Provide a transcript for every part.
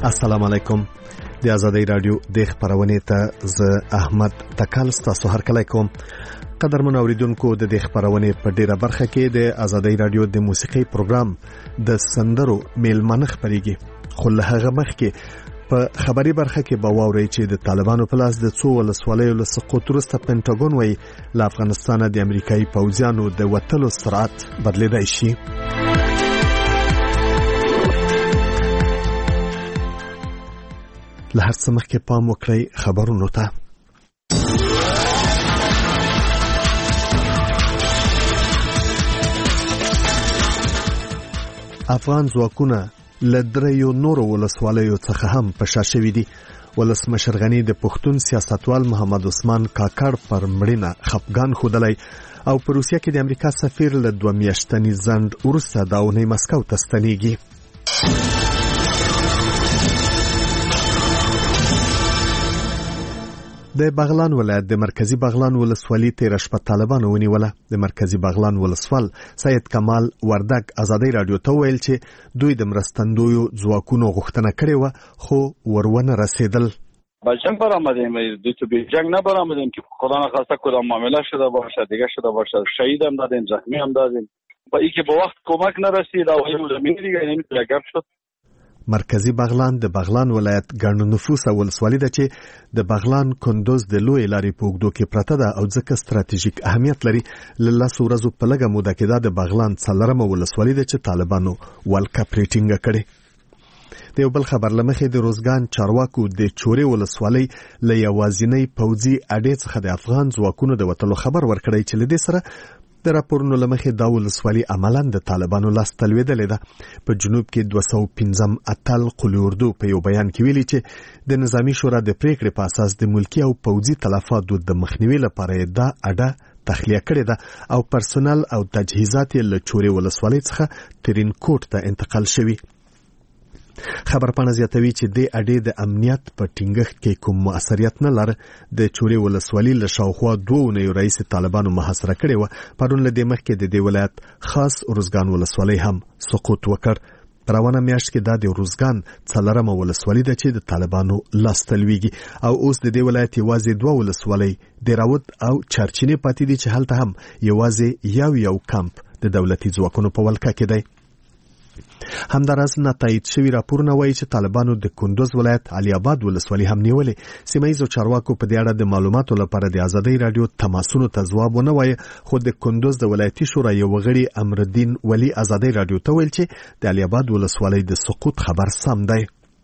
السلام علیکم. د آزادۍ رادیو د خبرونې ته زه احمد تکل تاسو هر کله کوم. قدرمن اوریدونکو د دې خبرونې په ډیره برخه کې د آزادۍ رادیو د موسیقي پروګرام د سندرو میلمنه خبريږي. خو له هغه مخکې په خبري برخه کې به واورئ چې د طالبانو په لاس د څو ولسوالیو له سقوط وروسته پینټاګون وايي له افغانستانه د امریکایي پوځیانو د وتلو سرعت بدلیدای شي. له هر څه مخکې پام وکړئ خبرونو ته. افغان ځواکونه له دریو نورو ولسوالیو څخه هم په شا شوي دي. ولسمشر غني د پښتون سیاستوال محمد عثمان کاکړ پر مړینه خفګان ښودلی او په روسیه کې د امریکا سفیر له 2 میاشتني ځنډ وروسته دا اونۍ مسکو ته ستنېږي. د بغلان ولایت د مرکزی بغلان ولسوالۍ تیر شپه طالبانو ونیوله. د مرکزی بغلان ولسوال سید کمال وردک آزادۍ رادیو ته ویل چې دوی د مرستندویو ځواکونو غوښتنه کړې و خو ورونه رسیدل. با جنگ برآمدیم، دو تو به جنگ نبرآمدیم که خدا نخواسته کدام معامله شده باشه دیگه شده باشه. شهید هم دادیم، زخمی هم دادیم. با اینکه به وقت کمک نرسید او یو زمینی دیگه نمیتونه گپ شد. مرکزی بغلان د بغلان ولایت ګڼ نفوسه ولسوالۍ ده چې د بغلان کندوز د لوی لارې په اوږدو کې پرته ده او ځکه ستراتیژیک اهمیت لري. له 10 ورځو په لږه موده کې دا د بغلان 4مه ولسوالۍ ده چې طالبانو ولکه پریټینګ کړي. د یو بل خبر لمخې د روزګان چارواکو د چورې ولسوالۍ له یوازینۍ پوځي اډې څخه د افغان ځواکونو د وتلو خبر ورکړی چې لدې سره د راپورونو لمخې دا ولسوالي عملاً د طالبانو لاس تلویدلې ده. په جنوب کې 215 اتل قلی اردو په یو بیان کې ویلي چې د نظامی شورا د پریکړې په اساس د ملکی او پوځي تلفاتو د مخنیوي لپاره دا اډه تخلیه کړې ده او پرسونل او تجهیزات له چورې ولسوالۍ څخه ترین کوټ ته انتقال شوي. خبر پاڼه زیاتوي چې د اډې د امنیت په ټینګښت کې کوم موثریت نه لري. د چورې ولسوالۍ له شاوخوا 2 اونیو رئیس طالبانو محاصره کړې و. پرون له دې مخکې د دې ولایت خاص روزګان ولسوالۍ هم سقوط وکړ. پروانه میاشت کې د روزګان 4مه ولسوالۍ ده چې د طالبانو لاس تلويږي او اوس د دې ولایت یوازې 2 ولسوالۍ د راوت او چرچینې پاتې دي چې هلته هم یوازې یو کمپ د دولتي ځواکونو په ولکه کې دی. همداراز نتایج شوی راپورونه وایي چې طالبانو د کندوز ولایت علي آباد ولسوالۍ هم نیولې. سیمایي چارواکو په دې اړه د معلوماتو لپاره د آزادۍ رادیو تماسونو ته ځواب ونه وایي خو د کندوز د ولایتي شورا یو غړي امرالدین ولی آزادۍ رادیو ته ویل چې د علي آباد ولسوالۍ د سقوط خبر سم دی.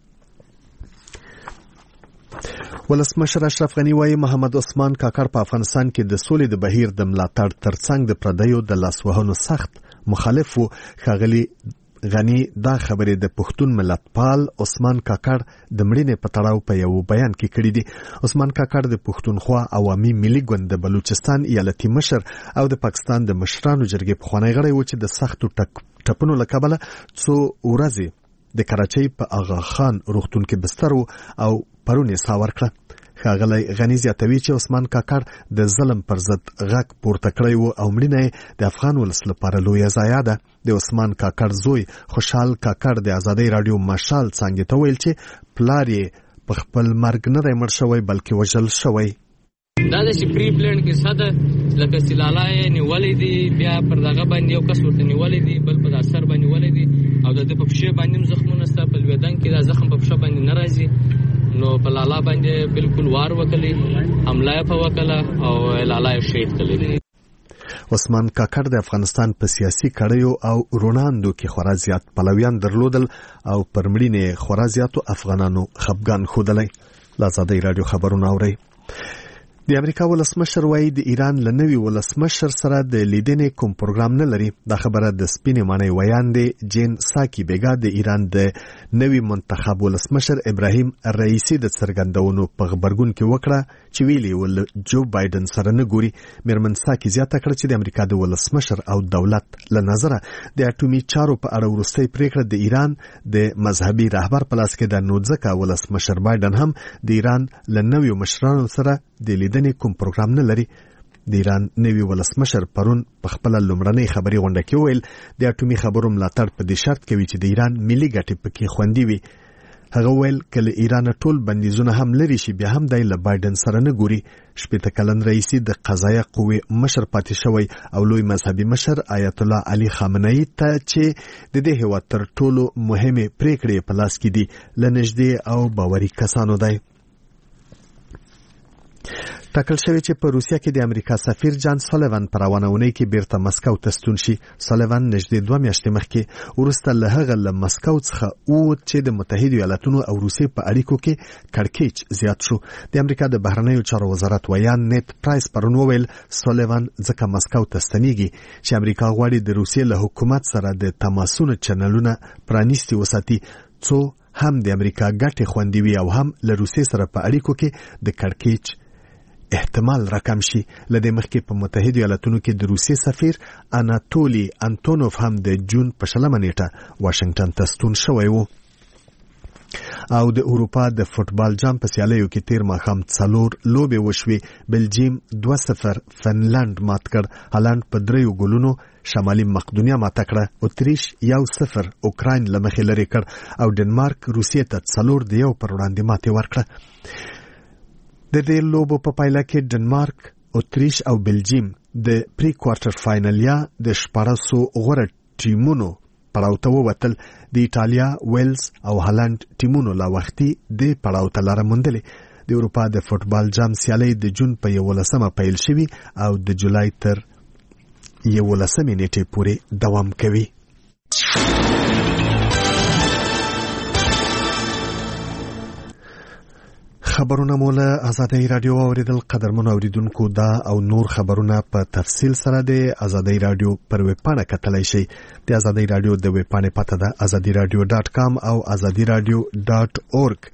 ولسمشر اشرف غني وايي محمد عثمان کاکړ په افغانستان کې د سولې د بهیر د ملاتړ ترڅنګ د پردیو د لاسوهنو سخت مخالف وو. ښاغلي غني دا خبرې د پښتون ملتپال عثمان کاکړ د مړینې په تړاو په یو بیان کې کړې دي. عثمان کاکړ د پښتونخوا عوامي ملي ګوند د بلوچستان ایالتي مشر او د پاکستان د مشرانو جرګې پخوانی غړی و چې د سختو ټپونو له کبله څو ورځې د کراچۍ په اغا خان روغتون کې بستر او پرون یې ساه ورکړه. ښاغلی غني زیاتوي چې عثمان کاکړ د ظلم پر ضد غږ پورته کړی و او مړینه د افغان ولس لپاره لویه ضایعه ده. د عثمان کاکړ زوی خوشحال کاکړ د آزادۍ رادیو مشال څنګه ته ویل چې پلار یې په خپل مرګ نه دی مړ شوی بلکې وژل شوی. دا د شپری پلان کې ساده لکه سلالای نیولې دي بیا پر دغه باندې یو کس ورته نیولې دي بل په اثر باندې نیولې دي او د پښې باندې زخمونه ستا په لویدان کې دا زخم په پښه باندې ناراضي نو په لالا باندې بالکل وار وکړي حمله په وکړه او لالا شهید کړي. عثمان کاکړ د افغانستان په سیاسي کړیو او روناندو کې خورا زیات پلویان درلودل او پر مړینې خورا زیاتو افغانانو خفګان ښودلی. آزادۍ رادیو خبرونه اورئ. د امریکا ولسمشر وايي د ایران له نوي ولسمشر سره د لیدنې کوم پروګرام نه لري. دا خبره د سپینې معنی ویاندې جین ساکی بیگا د ایران د نوي منتخب ولسمشر ابراهیم رئیسی د څرګندونو په خبرګون کې وکړه چې ویلي ول جو بایدن سره نه ګوري. میرمن ساکی زیاته کړه چې د امریکا د ولسمشر او دولت له نظره د اټومي چارو په اړه وروستۍ پریکړه د ایران د مذهبي رهبر په لاس کې ده. نو ځکه ولسمشر بایدن هم د ایران له نویو مشرانو سره د لیدنې کوم پروګرام نه لري. د ایران نوی ولسمشر پرون په خپل لومړنۍ خبري غونډه کې ویل د اټومي خبرو ملاتړ په دې شرط کوي چې د ایران ملي ګټې پکې خوندي وي. هغه ویل کله ایران ټول بندیزونه هم لري شي بیا هم د بایدن سره نه ګوري. 18 کلن رئیس د قضایه قوې مشر پاتې شوی او لوی مذهبي مشر آیت الله علي خامنه‌ای ته چې د دې هیواد تر ټولو مهمه پریکړې په لاس کې دي لنږدې او باوري کسانو دی. ټاکل شوی چې په روسیه کې د امریکا سفیر جان سولیوان پر روانونی کې بیرته مسکو ته ستون شي. سولیوان نږدې 2 میاشتې مخکې ورسته له هغه له مسکو څخه او چې د متحده ایالاتونو او روسیې په اړیکو کې کړکېچ زیات شو. د امریکا د بهرنیو چارو وزارت ویان نیت پرایس پرون وویل سولیوان ځکه مسکو ته ستنیږي چې امریکا غواړي د روسیې له حکومت سره د تماسونو چنلونه پرانیستي وساتي څو هم د امریکا ګټې خوندي وي او هم له روسیې سره په اړیکو کې د کړکېچ احتمال راکم شي. لدې مخکې په متحده ایالاتونو کې د روسیې سفیر اناتولی انتونوف هم د جون په 20 نیټه واشنگټن ته ستون شوی و. او د اروپا د فوتبال جام په سیالیو کې تیر ماښام 4 لوبې وشوې. بلجیم 2-0 فنلند مات کړ. هالند په 3 ګولونو شمالي مقدونیا مات کړه. اتریش 1-0 اوکراین له مخې لري کړ او ډنمارک روسیې ته 4-1 پر وړاندې ماتې ورکړه. د دې لوبو په پایله کې ډنمارک، اتریش او بلجیم د پری کوارټر فائنل یا د 14 غوره ټیمونو پړاو ته ووتل. د ایټالیا، ویلز او هالند ټیمونو لا وختي د پړاو ته لاره موندلې. د اروپا د فوتبال جام سیالي د جون په 11 پیل شوی او د جولای تر 11 نیټې پورې دوام کوي. خبرونه مولا آزادی رادیو اوریدل. قدرمن اوریدونکو دا او نور خبرونه په تفصیل سره د آزادی رادیو پر ویب پاڼه کتلای شئ. د آزادی رادیو د ویب پاڼې پته ده azadiradio.com او azadiradio.org.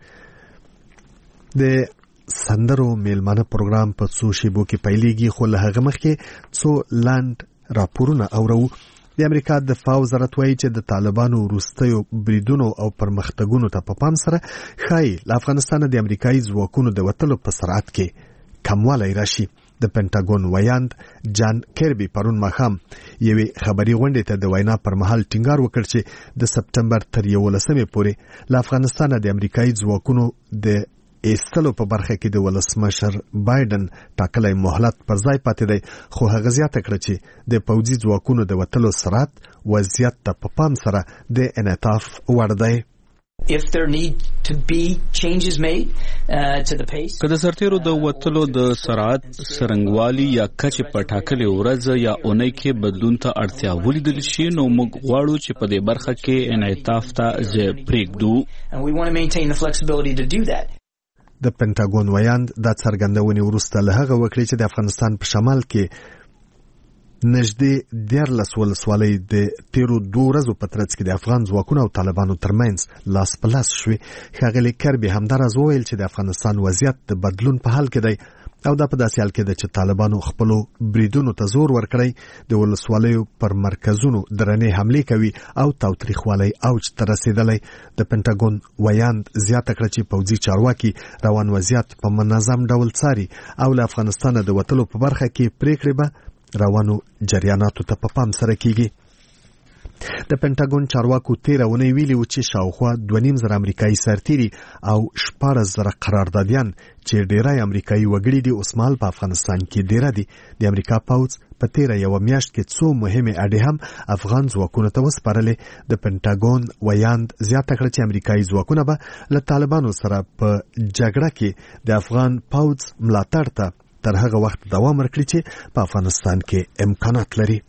د سندرو میلمانه پروګرام په څو شیبو کې پیلېږي خو له هغه مخکې څو لاند راپورونه اورو. د امریکا دفاع وزارت وایي چې د طالبانو وروستیو بریدونو او پرمختګونو ته په پام سره ښایي له افغانستانه د امریکایي ځواکونو د وتلو په سرعت کې کموالی راشي. د پینټاګون ویاند جان کیربي پرون ماښام یوې خبري غونډې ته د وینا پر مهال ټینګار وکړ چې د سپټمبر تر 11 پورې له افغانستانه د امریکایي ځواکونو د ایستلو په برخه کې د ولسمشر بایدن ټاکلی مهلت پر ځای پاتې دی خو هغه زیاته کړه چې د پوځي ځواکونو د وتلو سرعت وضعیت ته په پام سره د انعطاف وړ دی. If there need to be changes made to the pace. که د سرتیرو د وتلو د سرعت سرنګوالي یا کچې په ټاکلې ورځ یا اونۍ کې بدلون ته اړتیا ولیدل شي نو موږ غواړو چې په دې برخه کې انعطاف ته ځای پرېږدو. And we want to maintain the flexibility to do that. د پینټاګون ویاند دا څرګندونې وروسته له هغه وکړې چې د افغانستان په شمال کې نږدې 14 ولسوالۍ د تیرو 2 ورځو په ترڅ کې د افغان ځواکونو او طالبانو ترمنځ لاس په لاس شوې. ښاغلي کربي همداراز وویل چې د افغانستان وضعیت د بدلون په حال کې دی او دا په داسې حال کې ده چې طالبانو خپلو بریدونو ته زور ورکړی. د ولسوالیو پر مرکزونو درنې حملې کوي او تاوتریخوالی اوج ته رسېدلی. د پینټاګون ویاند زیاته کړه چې پوځي چارواکي روان وضعیت په منظم ډول څاري او له افغانستانه د وتلو په برخه کې پریکړې به روانو جریاناتو ته په پام سره کیږي. د پینټاګون چارواکو تیر اونۍ ویلي و چې شاوخوا 2.5 امریکایي سرتیري او 14,000 قراردادیان چې ډیری امریکایي وګړي دي اوس مهال په افغانستان کې ډیره دي. د امریکا پوځ په تیره یوه میاشت کې څو مهمې اډې هم افغان ځواکونو ته وسپارلې. د پینټاګون ویاند زیاته کړه چې امریکایي ځواکونه به له طالبانو سره په جګړه کې د افغان پوځ ملاتړ ته تر هغه وخت دوام ورکړي چې په افغانستان کې امکانات لري.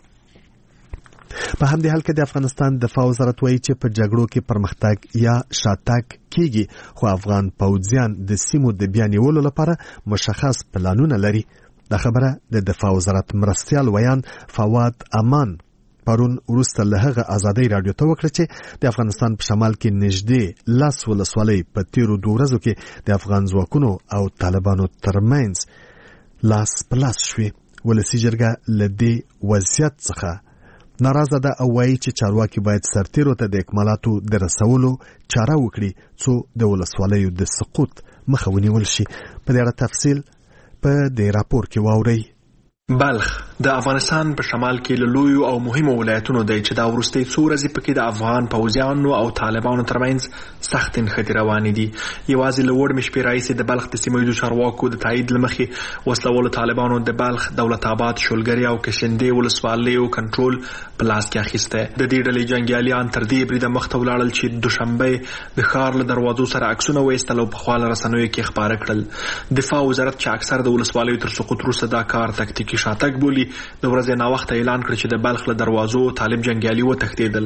په همدې حال کې د افغانستان دفاع وزارت وایي چې په جګړو کې پرمختګ یا شاتګ کیږي خو افغان پوځیان د سیمو د بیا نیولو لپاره مشخص پلانونه لري. دا خبره د دفاع وزارت مرستیال ویان فواد امان پرون وروسته له هغه آزادی رادیو ته وکړه چې د افغانستان په شمال کې نږدې 10 ولسوالۍ په تیرو 2 ورځو کې د افغان ځواکونو او طالبانو ترمنځ لاس په لاس شوې. ولسي جرګه له دې وضعیت څخه ناراضه ده او وایي چې چارواکي باید سرتیرو ته د اکمالاتو د رسولو چاره وکړي څو د ولسوالیو د سقوط مخه ونیول شي. په دې اړه تفصیل په دې راپور کې واورئ. بلخ د افغانستان په شمال کې له لویو او مهمو ولایتونو دی چې دا وروستۍ څو ورځې پکې د افغان پوځیانو او طالبانو ترمنځ سخت نښتې روانې دي. یوازې له وړ مې شپې راهیسې د بلخ د سیمه ییزو چارواکو د تایید له مخې وسلوالو طالبانو د بلخ، دولت آباد، شولګرې او کشندې ولسوالیو کنټرول په لاس کې اخیستی. د دې ډلې جنګیالیان تر دې بریده مخته ولاړل چې دوشنبه د ښار له دروازو سره عکسونه وایستل او په خواله رسنیو کې خپاره کړل. دفاع وزارت چې اکثر د ولسوالیو تر سقوط وروسته دا کار تکتیکي شاتګ بولي، د ورځې ناوخته اعلان کړ چې د بلخ له دروازو طالب جنگیالي وتښتېدل.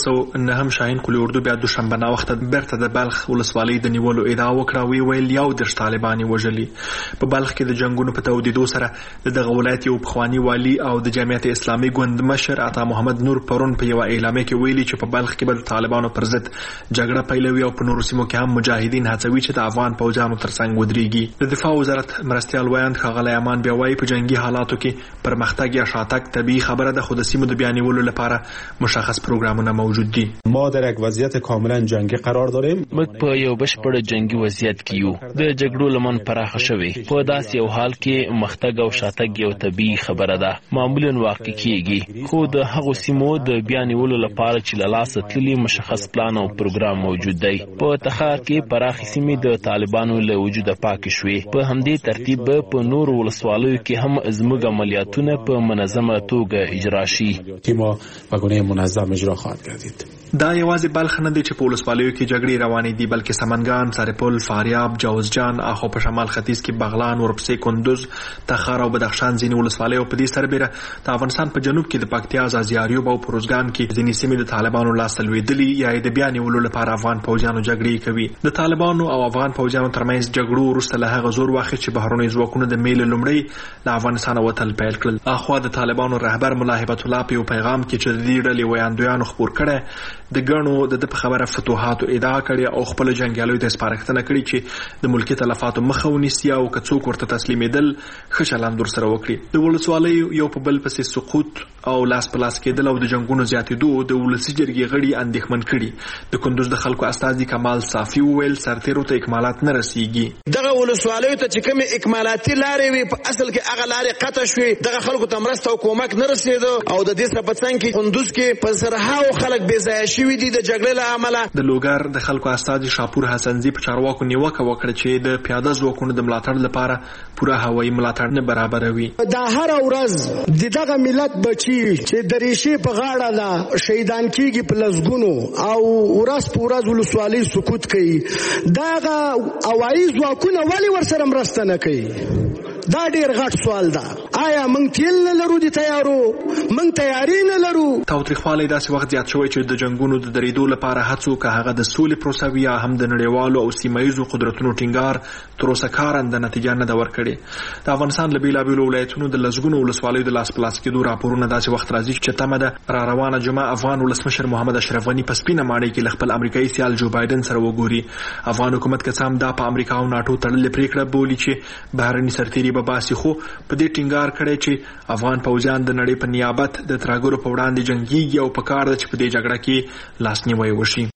209 شاهین قلي اردو بیا دوشنبه ناوخته بیرته د بلخ ولسوالۍ د نیولو ادعا وکړه. ویل 11 طالبان وژلي. په بلخ کې د جنگونو په تودیدو سره د دغه ولایت یو پخوانی والي او د جمعیت اسلامي ګوند مشر عطا محمد نور پرون په یو اعلامیه کې ویلي چې په بلخ کې به د طالبانو پر ضد جګړه پیلوي او په نورو سیمو کې هم مجاهدین هڅوي چې د افغان پوځیانو ترڅنګ ودرېږي. د دفاع وزارت مرستیال وایند ښاغلی امان بیا وایي په جنگي حالاتو کې پرمختګ یا شاتګ طبیعي خبره ده، خو د سیمو د بیانولو لپاره مشخص پروګرامونه موجود دي. ما در یک وضعیت کاملا جنگی قرار داریم. موږ په یو بشپړ جنگي وضعیت کې یو. د جګړو لمن پراخه شوی. په داسې یو حال کې مختګ او شاتګ یو طبیعي خبره ده، معمولا واقع کیږي، خو د هغو سیمو د بیانولو لپاره چې له لاسه تللي مشخص پلان او پروګرام موجود دی. په تخار کې پراخې سیمې د طالبانو له وجوده پاکې شوې. په همدې ترتیب په نورو ولسوالیو کې هم زموږ عملیاتونه په منظمه توګه اجرا شي. تیما په گونه منظم اجرا خواهد گردید. دا یوازې بلخ نه دی چې په ولسوالیو کې جګړې روانې دي، بلکې سمنګان، سرپل، فاریاب، جوزجان، اخو په شمال ختیځ کې بغلان، ورپسې کندوز، تخار او بدخشان ځینې ولسوالیو په دې سربېره د افغانستان په جنوب کې د پکتیا، ځاځیاریوب او پروزګان کې ځینې سیمې د طالبانو لاسته لوېدلي یا د بیا نیولو لپاره افغان پوځیانو جګړې کوي. د طالبانو او افغان پوځیانو ترمنځ جګړو وروسته له هغه زور واخیست چې بهرني ځواکونه د میل لومړی له افغانستان وتل پیل کړل. اخوا د طالبانو رهبر ملا هیبت الله په یو پیغام کې چې د دې ډلې ویاندویانو خپور کړی د ګڼو د په خبره فتوحاتو ادعا کړې او خپل جنګیالیو ته سپارښتنه کړې چې د ملکي تلفاتو مخه ونیسي او که څوک ورته تسلیمېدل ښه چلند ورسره وکړي. د ولسوالیو یو په بل پسې سقوط او لاس په لاس کېدل او د جنګونو زیاتېدو د ولسي جرګې غړي اندېښمن کړي. د کندوز د خلکو استازي کمال صافي وویل سرتېرو ته اکمالات نه رسیږي. دغه ولسوالیو ته چې کومې اکمالاتي لارې وي په اصل کې هغه لارې قطع شوې. دغه خلکو ته مرسته او کومک نه رسېده او د دې سره په څنګ کې کندوز کې په زرهاو خلک بې ځایه شوي دي د جګړې له امله. د لوګر د خلکو استازي شاپور حسنزي په چارواکو نیوکه وکړه چې د پیاده ځواکونو د ملاتړ لپاره پوره هوایي ملاتړ نه برابروي. دا هر ورځ دغه ملت بچي چې د ریشې په غاړه ده شهیدان کیږي په لسګونو او ورځ په ورځ ولسوالۍ سقوط کوي. دغه هوایي ځواکونه ولې ورسره مرسته نه کوي؟ دا ډیر غټ سوال ده. آیا موږ تیل نه لرو د تیارو؟ موږ تیاری نه لرو؟ تاوتریخوالی داسې وخت زیات شوی چې د جنګونو د درېدو لپاره هڅو که هغه د سولې پروسه وي یا هم د نړیوالو او سیمه ییزو قدرتونو ټینګار تر اوسه کارنده نتیجه نه ده ورکړې. د افغانستان له بېلابېلو ولایتونو د لسګونو ولسوالیو د لاس په لاس کېدو راپورونه داسې وخت راځي چې تمه ده را روانه جمعه افغان ولسمشر محمد اشرف غني په سپینه ماڼۍ کې له خپل امریکایي سیال جو بایدن سره وګوري. افغان حکومت که څه هم دا په امریکا او ناټو تړلې پرېکړه بولي چې بهرني سرتېري به باسي، خو په دې ټینګار کړی چې افغان پوځیان د نړۍ په نیابت د ترهګرو په وړاندې جنګیږي او په کار ده چې په دې جګړه کې لاسنیوی وشي.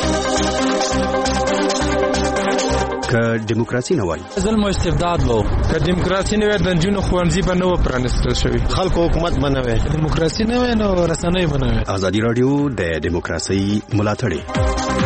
که دیموکراسي نه وای ظلم او استبداد وو، که دیموکراسي نه وای د جنونو خوانځي به نو پرانستل شوی، خلکو حکومت بنوي، دیموکراسي نه وای نو رسنۍ بنوي. ازادي رادیو د دیموکراسي ملاتړ.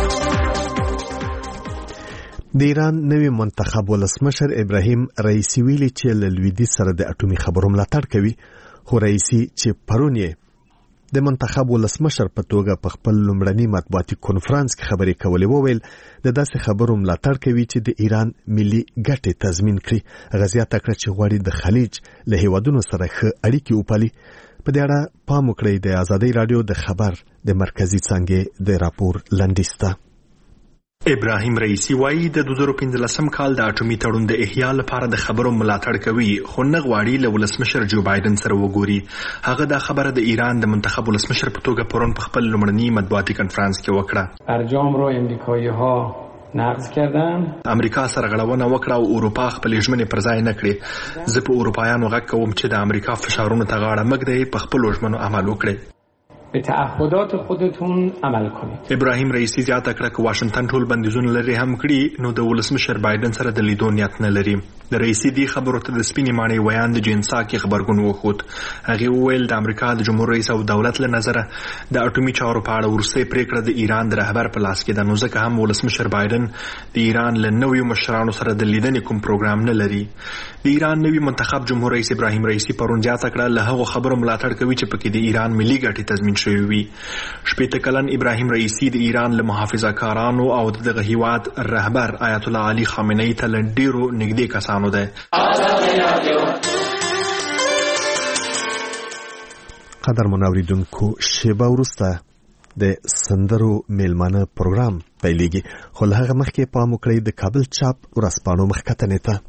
د ایران نوی منتخب ولسمشر ابراهیم رئیسی ویلي چې له لویدیځ سره د اټومي خبرو ملاتړ کوي، خو رئیسی چې پرون یې د منتخب ولسمشر په توګه په خپل لومړني مطبوعاتي کنفرانس کې خبرې کولې وویل د داسې خبرو ملاتړ کوي چې د ایران ملي ګټې تضمین کړي. غزیات کړ چې غواړي د خلیج له هیوادونو سره ښه اړیکې وپالي. په دې اړه پام وکړئ د ازادي رادیو د خبر د مرکزی څانګې د راپور لنډیسته. ابراهیم رئیسی وایي د 2015 کال د اټومي تړون د احیا لپاره د خبرو ملاتړ کوي، خو نه غواړي له ولسمشر جو بایدن سره وګوري. هغه دا خبره د ایران د منتخب ولسمشر په توګه پرون په خپل لومړني مطبوعاتي کنفرانس کې وکړه. برجام رو امریکایی‌ها نقض کردن. امریکا سره غړونه وکړه او اروپا خپل ژمنې پر ځای نه کړې. زه په اروپایانو غږ کوم چې د امریکا فشارونو ته غاړه مږدي، په خپل ژمنو عمل وکړي. به تعهدات خودتون عمل کنید. ابراهیم رئیسی زیاته کړه چې واشنگټن ټول بندیزونه لري هم کړي نو د ولسمشر بایدن سره د لیدو نیت نه لري. د رئیسی دی خبرو ته د سپینې ماڼۍ ویان د جنسا کې خبرګون وخوت. هغه وویل د امریکا د جمهور رئیس او دولت له نظره د اټومي چارو په اړه ورسته پریکړه د ایران د رهبر په لاس کې ده، نو ځکه هم ولسمشر بایدن د ایران له نویو مشرانو سره د لیدنې کوم پروګرام نه لري. د ایران نوی منتخب جمهور رئیس ابراهیم رئیسی پرون زیاته کړه له هغو خبرو ملاتړ کوي چې پکې د ایران ملي ګټې تضمین شوی وي. 80 کلن ابراهیم رئیسی د ایران له محافظه کارانو او دغه هیواد رهبر آیت الله علي خامنه‌ای ته ډیرو نږدې کسانو ده. قدر منوریدونکو شیبه وروسته د سندرو میلمانه پروګرام پیلېږي، خو له هغه مخکې پام وکړئ د کابل چاپ ورځپاڼو مخکتنې ته.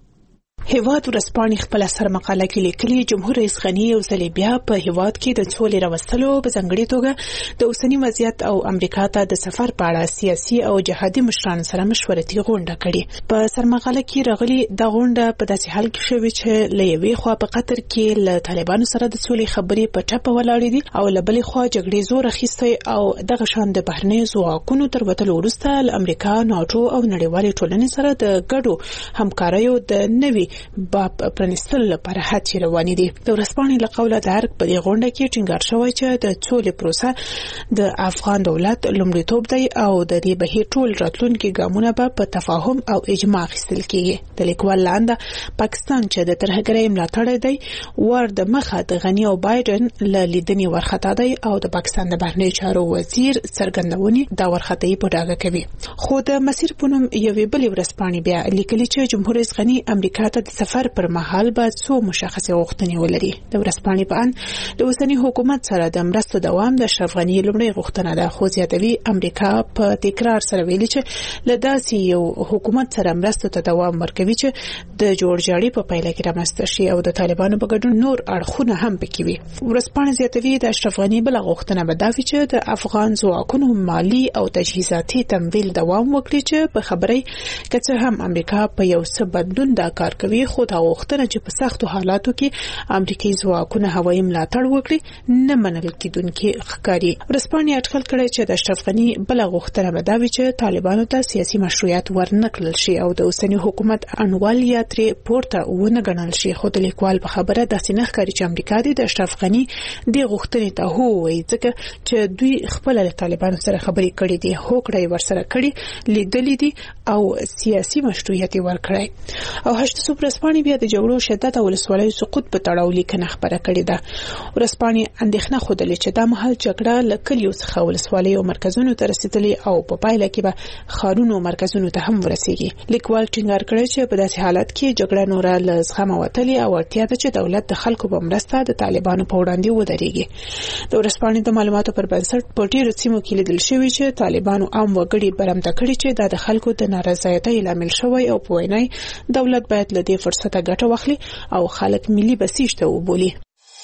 هیواد ورځپاڼې خپل سر مقاله کې لیکلي جمهور رئیس غني یو ځل بیا په هیواد کې د سولې راوستلو په ځانګړي توګه د اوسنی وضعیت او امریکا ته د سفر په اړه سیاسي او جهادي مشرانو سره مشورتي غونډه کړې. په سر مقاله کې راغلي د غونډه په داسې حال کې شوې چې له یوې خوا په قطر کې له طالبانو سره د سولې خبرې په ټاپه ولاړې دي او له بلې خوا جګړې زور اخیستی او دغه شان د بهرنیو ځواکونو تر وتلو وروسته له امریکا، ناټو او نړیوالې ټولنې سره د ګډو همکاریو د نوي باب پرانیستلو لپاره هڅې روانې دي. د ورځپاڼې له قوله د ارګ په دې غونډه کې ټینګار شوی چې د سولې پروسه د افغان دولت لومړیتوب دی او د دې بهیر ټول راتلونکي ګامونه به په تفاهم او اجماع اخیستل کیږي. د لیکوال لاندې پاکستان چې د ترهګرۍ ملاتړی دی ور د مخه د غني او بایدن له لیدنې ورخطا دی او د پاکستان د بهرنیو چارو وزیر څرګندونې دا ورخطایي په ډاګه کوي. خو د مسیر په نوم یوې بلې ورځپاڼې بیا لیکلي چې جمهور رئیس غني امریکا ته د سفر پر مهال باید څو مشخصه غوښتنې ولري. د ورځپاڼې په ان د اوسنی حکومت سره د مرستو دوام د اشرف غني لومړی غوښتنه ده، خو زیاتوي امریکا په تکرار سره ویلي چې له داسې یو حکومت سره مرستو ته دوام ورکوي چې د جوړجاړي په پایله کې رامنځته شي او د طالبانو په ګډون نور اړخونه هم پکې وي. ورځپاڼې زیاتوي د اشرف غني بل غوښتنه به دا وي چې د افغان ځواکونو مالی او تجهیزاتي تمویل دوام وکړي چې په خبرې کڅه هم امریکا په یو څه بدلون دا کار کوي، خو دا غوښتنه چې په سختو حالاتو کې امریکایي ځواکونه هوایي ملاتړ وکړي نه منل کېدونکي ښکاري. ورځپاڼې اټکل کړی چې د اشرف غني بل غوښتنه به دا وي چې طالبانو ته سیاسي مشروعیت ورنکړل شي او د اوسنی حکومت انوال یا ترې پورته ونه ګڼل شي. خو د لیکوال په خبره داسې نه ښکاري چې امریکا د اشرف غني د غوښتنې ته هو وایي، ځکه چې دوی خپل له طالبانو سره خبرې کړې دي، هوکړه ورسره کړې، لیدلې دي او سیاسي مشروعیت ورکړی. او هشت ورځپاڼې بیا د جګړو شدت او ولسوالیو سقوط په تړاو لیکنه خبره کړې ده. ورځپاڼې اندېښنه خوده چې دا مهال جګړه له کلیو څخه ولسوالیو مرکزونو ته رسیدلې او په پایله کې به ښارونو مرکزونو ته هم ورسیږي. لیکوال ټینګار کړی چې په داسې حالت کې جګړه نوره له زغمه وتلې او اړتیا ده چې دولت د خلکو په مرسته د طالبانو په وړاندې ودرېږي. د ورځپاڼې د معلوماتو پر بنسټ په ډېرو سیمو کې لیدل شوي چې طالبانو عام وګړي برمته کړي چې دا د خلکو د نارضایتۍ لامل شوی او په وینای دولت باید له دې فرصته ګټه واخلي او خلک ملي بسیج ته وبولي.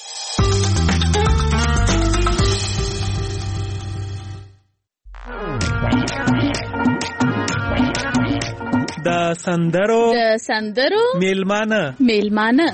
د سندرو میلمانه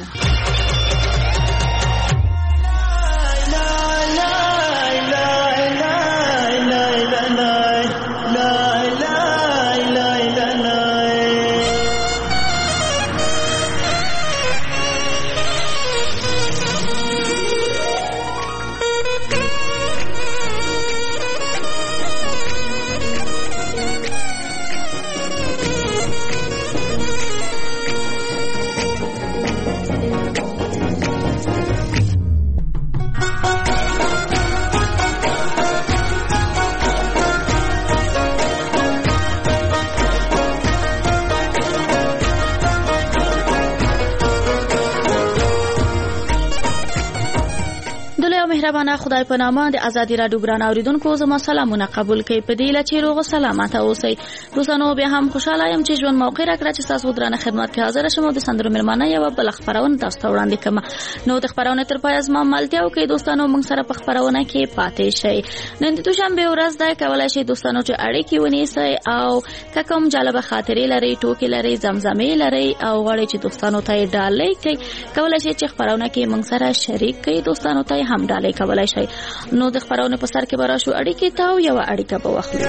مهربانه خدای په نامه د ازادي راډیو ګران اوریدونکو زما سلامونه قبول کړئ. په دې لچې روغ سلامت اوسئ. دوستانو بیا هم خوشاله یم چې ژوند موقع راکړه چې تاسو درانه خدمت کې حاضر شم او د سندرو میلمانه یو بل خبرونه تاسو ته وړاندې کوم. نو د خبرونه تر پای زما ملتیاو کې دوستانو موږ سره په خبرونه کې پاتې شئ. نن د دوشنبه ورځ ده، کولای شئ دوستانو چې اړیکې ونیسئ او کوم جالب خاطرې لري، ټوکې لري، زمزمې لري او غواړئ چې دوستانو ته ډالۍ کړئ، کولای شئ چې خبرونه کې موږ سره شریک کړئ، دوستانو ته هم ډالۍ همغږي کولای شئ. نو د خبرونو په سر کې به راشو اړیکې ته او یو اړیکه به واخلو.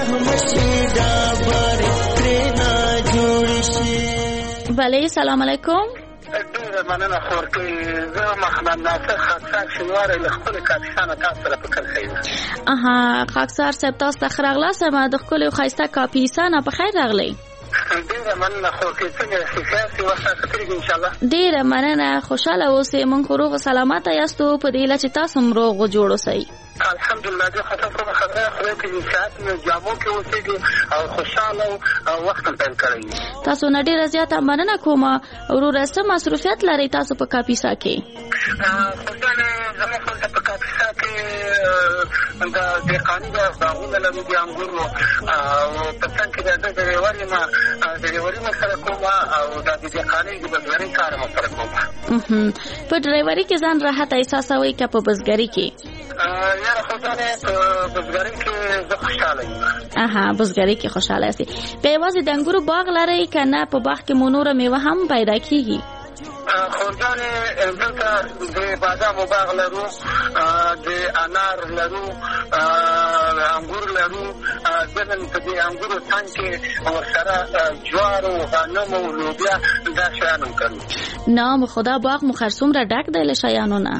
بله سلام علیکم. ډیره مننه خورکۍ. زه محمد ناصر خاکسار شینواری له خپلې کاپیسانه تاسو سره په کرښه یم. خاکسار صاحب تاسو ته ښه راغلاست. د ښکلې او ښایسته کاپیسانه په خیر راغلی. ډیره مننه خورکۍ. څنګه یاستئ؟ وخت راکړئ انشاءالله. ډیره مننه. خوشاله اوسئ. موږ خو روغ سلامته یاستو په دې هیله چې تاسو هم روغ جوړ اوسئ. الحمدلله. زه خو تاسو خبره خدای ته ساعت جامو کې اوسېږي او خوشاله او وخت پیل کړی. تاسو نه ډیره زیاته مننه کوم. وروره څه مصروفیت لرئ تاسو په کاپیسا کې؟ خدای زموږ په کاپیسا کې د دهقاني باغونه لرو، د انګورو او په څنګ کې د ډریوري مو سره کوم او د دهقاني د بزګرۍ کار مو سره کوم. په ډریوري کې ځان راحت احساسوئ که په بزګرۍ کې؟ یاره خدای په بزګرۍ کې زه خوشحاله یم. بزګرۍ کې خوشحاله یاستئ. بیا یوازې د انګورو باغ لرئ که نه په باغ کې مو نوره میوه هم پیدا کیږي؟ خورجانې دلته د بادامو باغ لرو، د انار لرو، انګور لرو. دنن په دې انګورو څنګ کې ورسره جوارو، غنمو، لوبیا دا شیان هم کوي. نه خدا باغ مو خرڅومره ډک دی له شیانو نه؟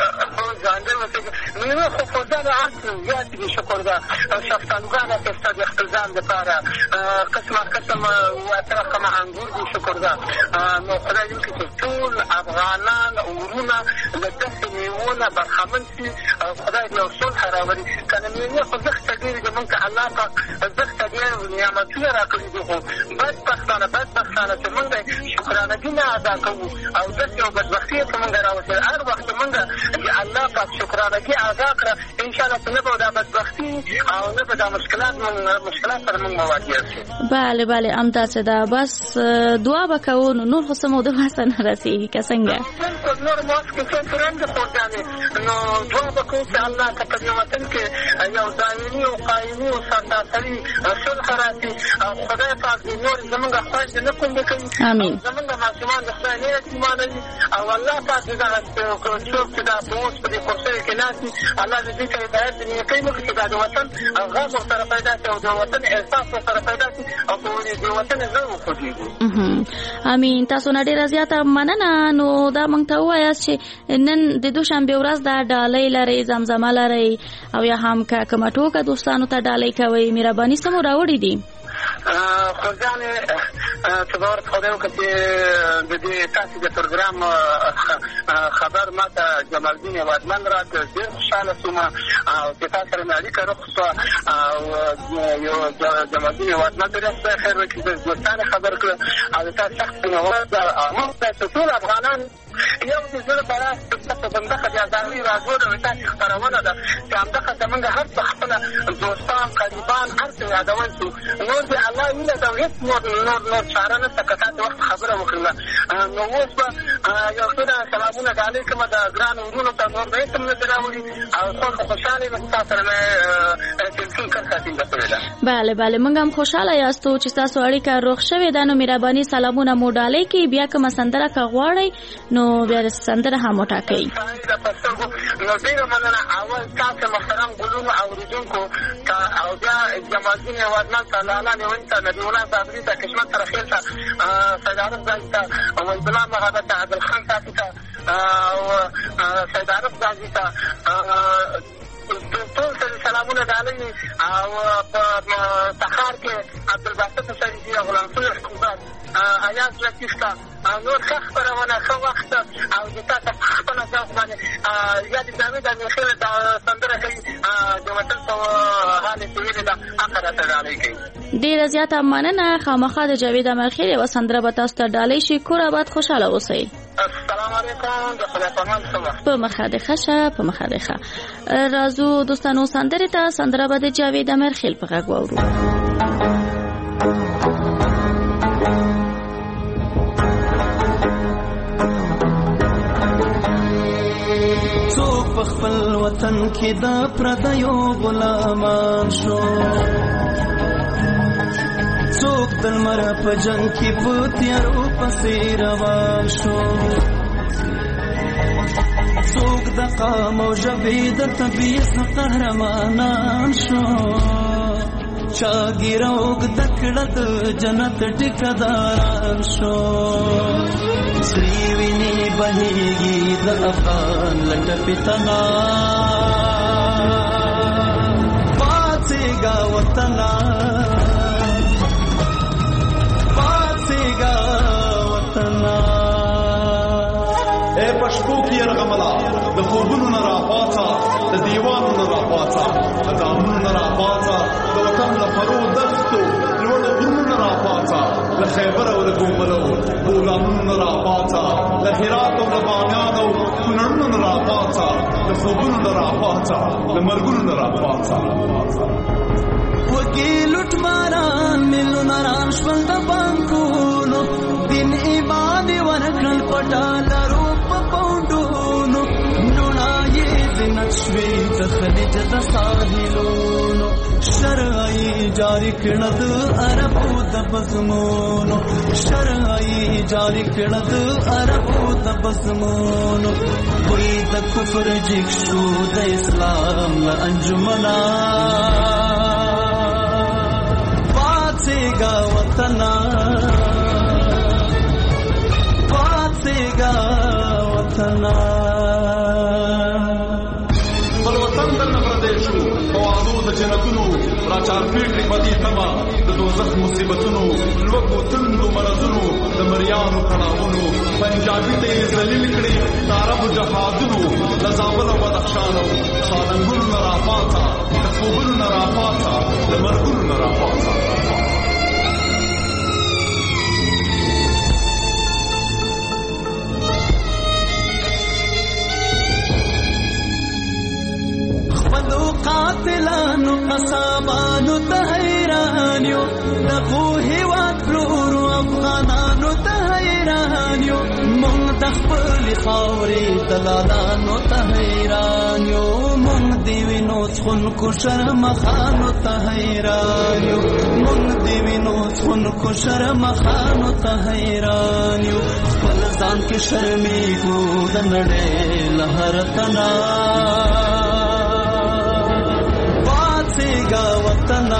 میوه خو خورجانې هر څه زیات دي شکر ده. شفتالوګانې پسته د خپل ځان دپاره قسمه اتره قمه انګور دي شکر ده. نو خدای دې وکړي چې ټول افغانان ورونه له داسې میوو نه برخمن شي. خدای دې یو صلح راولي. که د میوې خو زښته ډېرې دي، موږ ته الله پاک زښته ډېر نعمتونه راکړي دي، خو بدبختانه چې موږ شکرانګي نه ادا کوو او داسې یو بدبختي ته موږ راوستل. هر وخت موږ د الله پاک شکرانګي ادا کړه انشاءالله چې نه به دا بدبختي او نه به دا مشکلات سره موږ مواجه شو. بله همداسې ده. بس دعا به کوو. نور خو څه مو د واسه نه رسېږي که څنګه؟ بلکل نور ماسک کې څه فرم د خورجانې. نو دعا به کوو چې الله ته په دې وطن کې یو دایمي او قایمي او سرتاسري صلح راشي او خدای پاک دې نور زموږ خویندې نه کونډې کوي. امین. زموږ ماشومان د خدای نه یتیمانوي او الله پاک دې دغه څوک چې دا په اوس په دې کرسیو کې ناست دي الله دې دې ته هدایت د نیکۍ وکړي چې دا د وطن غږ ورسره پیدا شي او د وطن احساس ورسره پیدا شي او په د وطن زړه وخوځېږي. امین. تاسو نه ډېره زیاته مننه. نو دا موږ ته ووایاست چې نن د دوشنبې ورځ ده، ډالۍ لرئ، زمزمه لرئ او یا هم که کومه ټوکه دوستانو ته ډالۍ کوئ، مهرباني څه مو راوړي دي؟ خورجانې چې به ورته خدای وکړي چې د دې تاسې د پروګرام خبر ما ته جمالدین وادمن راکړ. ډېر خوشحاله شوم او چې تاسو سره مې اړیکه روغ شوه او یو جمالدین وادمن ته ډېر خیر وکړي، د دوستانو خبر کړه او د تاسو سخت نوښت ده. موږ ته ټول افغانان یو د زړه په راز په بندخه د ازادۍ راځو د تاسې خپرونه ده چې همدغه زموږ هر څه خپله دوستان قریبان هر څه یادول شو. نور د الله وینه ده، هېڅ نور چاره نشته. که تاسې وخت خبره وکړله نو اوس به یو څه سلامونه ډالۍ کومه د ګرانو ورونو ته نور به هېڅ هم نه دې راوړي او خو خوشحاله یم چې تاسو سره مې ټلیفون کرښه ټینګه کړې ده. بله موږ هم خوشحاله یاستو چې ستاسو اړیکه روغ شوې ده. نو مهرباني سلامونه مو ډالۍ کړئ. بیا کومه سندره که غواړئ نو بیا سندره هم وټاکئ. نو ډېره مننه. اول تاسو محترم ګلونو اورېدونکو ته او بیا جمالدین وادمن ته، لالا نیوني ته، نبي الله صابري ته، کشمت ترخیل ته، سید عارف غازي ته، وحید الله مغاده ته، عبدالخان صافي ته او سید عارف غازي ته ټول سره سلامونه ډالۍ او په تخار کې عبدالباسط شریفي او غلام صالح حکومت ایاز لطیف ته نور ښه خپرونه ښه وخت او د تا ته خپله ذوق باندې یادې جاوید امیرخېل سندره کوي د وطن په حال یې ویلې ده هغه راته ډالۍ کوي. ډېره زیاته مننه. خامخا د جاوید امیرخېل یوه سندره به تاسو ته ډالۍ شي. کور آباد خوشحاله اوسئ. السلام علیکم. د خدای پامان څه په مخه دې ښه شه، په مخه دې ښه. راځو دوستانو سندرې ته. سندره به د جاوید امیرخېل په غږ واورو. څوک په خپل وطن کې د پردیو غلامان شو، څوک د لمر په جنګ کې په تیارو پسې روان شو، څوک د مقام او ژبې د طبیعت قهرمانان شو چاګیروګ دکړه د جنت ټیکداران شو سریویني بهيږي د افغان لټ پتنا پاتېګا وطنا پاتېګا وطنا اے پښتو کې رغملا د خوبونو نه راپاتا د دیوانونو نه راپاتا د دامونو نه راپاتا د وطن له پرو دستو لوړ غرونو نه راپاتا له خیبر او له ګوملو بولانونو نه راپاتا له هرات او له بامیان او کونړونو نه راپاتا د خوبونو نه راپاتا د مرګونو نه راپاتا وکیل لټماران ملوناران شول د بانکونو دین ایمان ورکړل پټالرو په پوندونو نونای زینت شوي د خلیج د ساحلونو شرعي جاری کړه د عربو د بزمونو شرعي جاری کړه د عربو د بزمونو وې د کفر جګ شو د اسلام له انجمنا پاتېګا وطنا پاتېګا وطنا بل وطن د پردیشو پوازو د جنتونو راچار پیټي پدې تما د دوزخ مصیبتونو لوکو تندو مرزونو د مریانو کړهونو پنجابي ته ذلیل کړي عرب جهادونو د زابل او بدخشان خاننګونو نه راپاتا د خوبونو نه راپاتا د مرګونو نه راپاتا قاتلانو قصابانو ته حیران یو دغو هیواد پلورو افغانانو ته حیران یو مونږ د خپل خاورې دلالانو ته حیران یو مونږ دی وینو څخونکو شرمخانو ته حیران یو مونږ دی وینو څخونکو شرمخانو ته حیران یو خپل ځان کې شرمېږو د نړۍ له هر تنا پاتېګا وطنا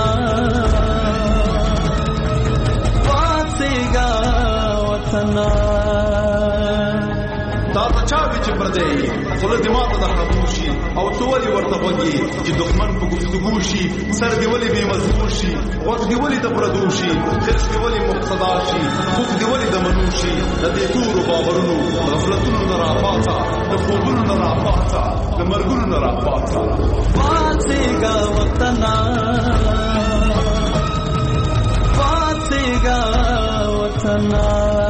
پاتېګا وطنا دا بچاوي چې پردې خپل دماغ ته خاموشي او څولې ورته وږي چې دښمن په گفتگو شي سر دی ولې به مضبوط شي وخت دی ولې د پردوشي خرج دی ولې مقتدا شي خوب دی ولې د منوشي د دې تورو باورونو غفلتونو نه راپاتا د خوبونو نه راپاتا د مرګونو نه راپاتا پاتېګا وطنا پاتېګا وطنا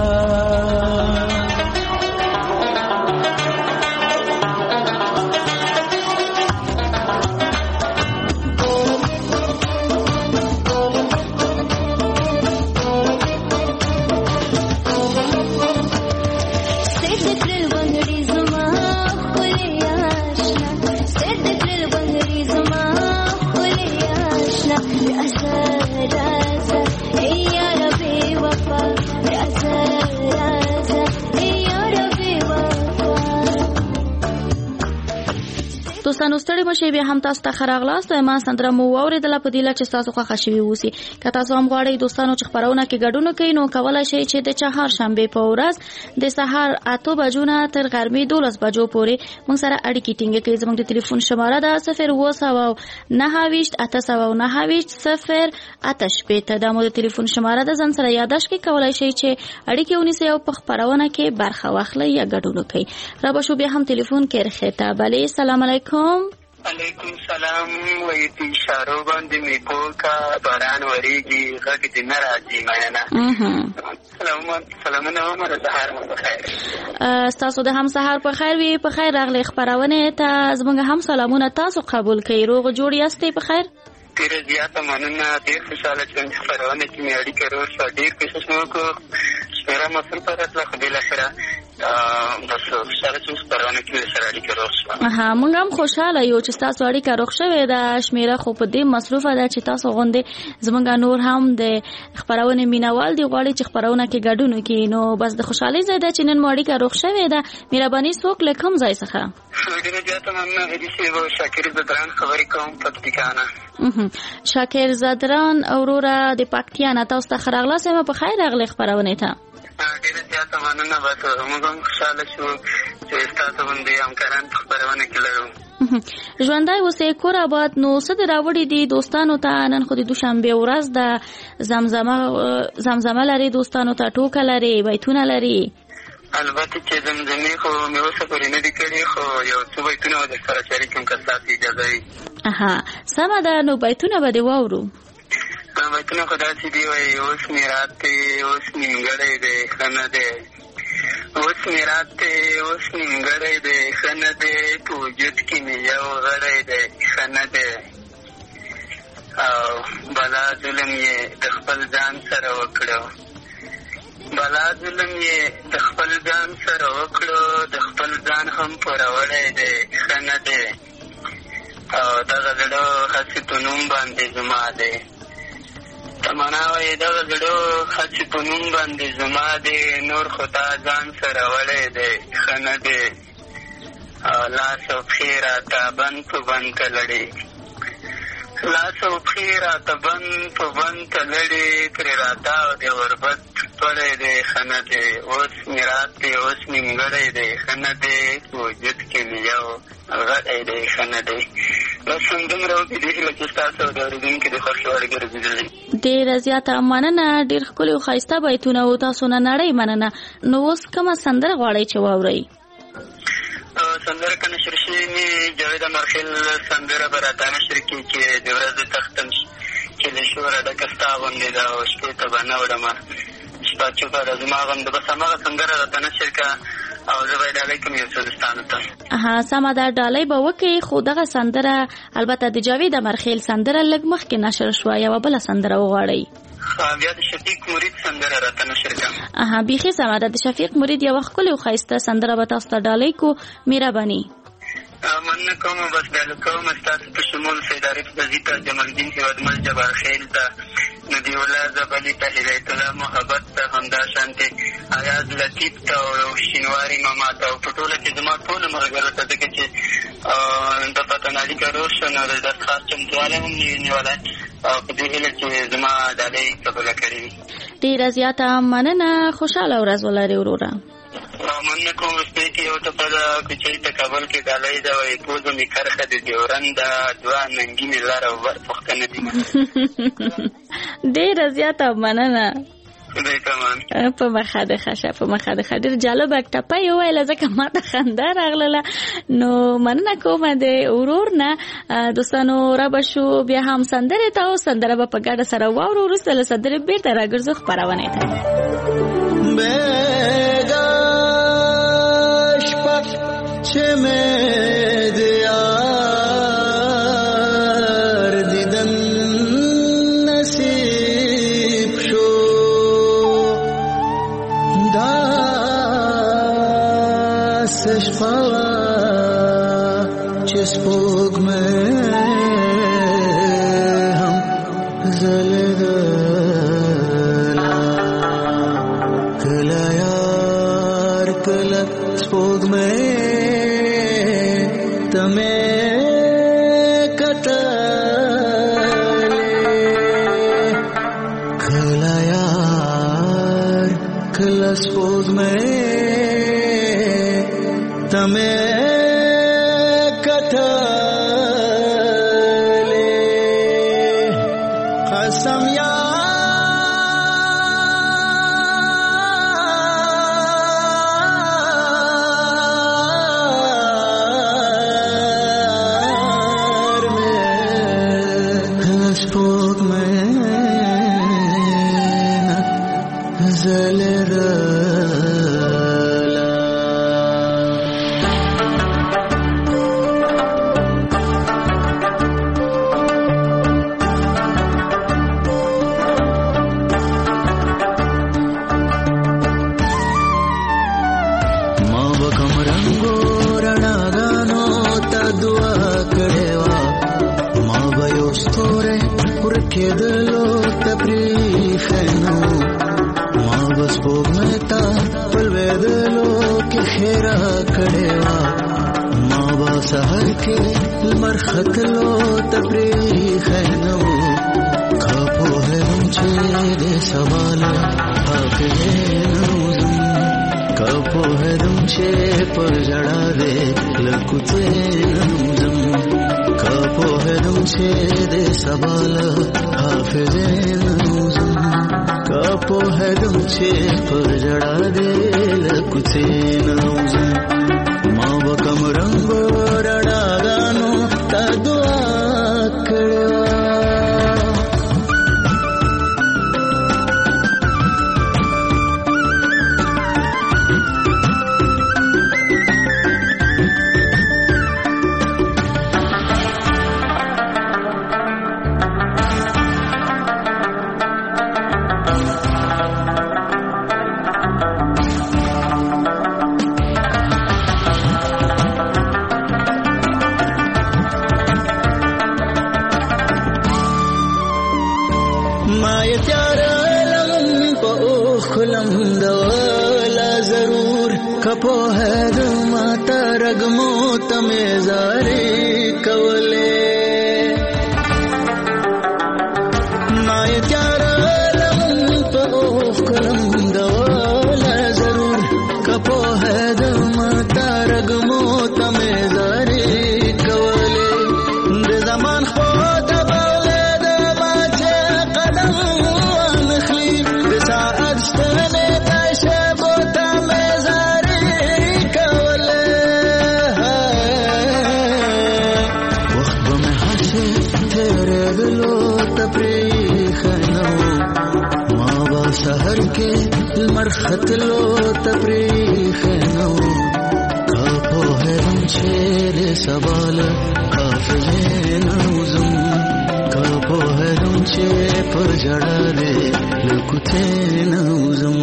دوستانو ستړي مشه بیا هم تاسو ته خراغلاست ما سندره مو اوریدل په دیله چې تاسو خو خوشي ووسی که تاسو هم غواړئ دوستانو چې خبرونه کې ګډون کوي نو کولای شئ چې د چهارشنبه په ورځ د سهار 8 بجو نه تر غرمې 12 بجو پورې موږ سره اړیکې ټینګې کړئ زموږ د ټلیفون شماره ده 02928 دا مو د ټلیفون شماره ده ځان سره یاداش کې کولای شئ چې اړیکې ونیسئ او په خبرونه کې برخه واخلئ یا ګډون وکړئ را به شو بیا هم ټلیفون کې رخته بله سلام علیکم علیکم سلام وې په اشاره باندې می پوکا باران وریږي غږ دې نه راځي مینه سلامونه عمر سهار مو بخیر تاسو د هم سهار په خیر وي په خیر راغلي خبرونه ته زموږ هم سلامونه تاسو قبول کړئ روغ جوړ یاستئ په خیر ډیر زیاته مننه ډیر خوشاله یم چې خبرونه کې مې اړیکه ورسره ډیر کوشش وکړ سره مسل پر اصله خدای لخره بس خوشاله چې خبرونه کې سره اړیکه ورسره موږ هم خوشاله یو چې تاسو اړیکه روښه ده شمیره خو په دې مصروفه ده چې تاسو غونډه زمونږ نور هم د خبرونه مینوال دی غواړي چې خبرونه کې ګډون وکړي نو بس د خوشحالي زیاده چې نن ماړیکه روښه ده مهرباني څوک لکم ځای څخه ډېره زیاته مننه هدي صاحب. شاکر زدران خبرې کوم پکتیکا نه. شاکر زدران وروره د پکتیا نه، تاسو ته ښه راغلاست. په خیر راغلی خپرونې ته. ډېره زیاته مننه. بس موږ هم خوشحاله شو چې ستاسو غوندې همکاران په خپرونه کې لرو. ژوندی اوسئ، کور آباد. نو څه د راوړي دي دوستانو ته؟ نن خو د دوشنبې ورځ ده، زمزمه لري دوستانو ته، ټوکه لري، بیتونه لري. البته چې زمزمې خو مې اوسه پورې نه دي کړي، خو یو څو بیتونه به درسره شریک کړم که ستاسو اجازه وي. سمه ده، نو بیتونه به دې واورو. بیتونه خو داسې دي وایي: اوس مې رات دی، اوس نیمګړی دی، ښه نه دی. اوس مې رات دی، اوس نیمګړی دی، ښه نه دی. په وجود کې مې یو غړی دی، ښه نه دی. او بلا ظلم یې د خپل ځان سره وکړو، بلا ظلم یې د خپل ځان سره وکړو، د خپل ځان هم پوروړی دی، ښه نه دی. او دغه زړه هسې په نوم باندې زما دی. تمنا وایي دغه زړه هسې په نوم باندې زما دی، نور خو تا ځان سره وړی دی، ښه نه دی. او لاس او پښې راته بند په بند تلړې، لاس او پښې راته بند په بند تلړې، ترې راتاو دی وربت پړی دی، ښه نه دی. اوس مې رات دی، اوس نیمګړی دی، ښه نه دی. په وجود کې مې یو غړی دی، ښه نه دی. بس همدومره وکړي دې هیله چې ستاسو د اورېدونکي د خوښې وړ ګرځېدلي. ډېره زیاته مننه، ډېر ښکلي او ښایسته بیتونه وو. تاسو نه نړۍ مننه. نو اوس کومه سندره غواړئ چې واورئ؟ سندره که نشر شوې مې جاوید امرخیل سندره به راته نشر کړي چې د ورځې تختم چې له شوره ډکه ستا غوندې ده او شپې ته به نه وړمه شپه چوپه ده زما غوندې. بس هماغه سندره راته نشر کړه او زه به یې ډالۍ کړم یو څو دوستانو ته. سمه ده، ډالۍ به وکړئ. خو دغه سندره البته د جاوید امرخیل سندره لږ مخکې نشر شوه، یوه بله سندره وغواړئ. بیا د شفیق مرید سندره راته نشر کړم. بیخي سمه ده، د شفیق مرید یوه ښکلې او ښایسته سندره به تاسو ته ډالۍ کو. مهرباني. مننه کوم. بس ډالۍ کوم ستاسو په شمول سید عارف بزي ته، جمال الدین هیوادمل جبار خیل ته، ندی الله زبلی ته، هدایت الله محبت ته، همداشانتې ایاز لطیف ته او شینواري ماما ته، او په ټوله کې زما ټولو ملګرو ته، ځکه چې د پتنالي کارو شو نو د خاص چمتوالی هم نه وي نیولی، او په دې هیله چې زما ډالۍ قبوله کړې وي. ډېره زیاته مننه، خوشحاله ورځ ولرې وروره. مننه کوم. وروستۍ کې یو ټپه ده که چېرته کابل کې ډالۍ ده وایي: پوزه مې کرښه د ډیورنده، دوه ننګینې لر او بر پوښتنه دي. ډېره زیاته مننه. خدای پامان. په مخه د ښه، په مخه د ښه. ډېر جالبه ټپه یې وویله ځکه ما ته خندا راغلله. نو مننه کومه د ورور نه. دوستانو رابه شو بیا هم سندرې ته، او سندره به په ګډه سره واورو. وروسته له سندرې بېرته راګرځو خپرونې ته. چه میں دیار دیدن نصیب شو، داستش پاوا چه سپوگ میں ہم زلدلا، کلا یار کلا سپوگ میں سپوږ مې تمه کتلې، قسم یار مې سپوږ مې زلر سحر کې لمر ختلو تبریخ نو کاپو هرم چې د سوال حافظ نوزم کاپو هرم چې پر جړا دې لکوته نوزم کاپو هرم چې د سوال حافظ نوزم کاپو هرم چې پر جړا دې لکوته نوزم ما وکم رنگ رڼاګانو تا دعا کړو کپو ہے ماتا رگمو تمہیں زاری کولے مائے پیارا لمن پہ اوف کلم دولا ضرور کپو ہے ماتا رگمو تمہیں زاری کولے زمان خود بولے دباچے قدم نخلی بساعد ستنے سحر کے لمر ختلو تبریخ نو کاپو ہے چھیر سوال حافظ نوزم کاپو ہے چھے پر جڑا دے لکتے نوزم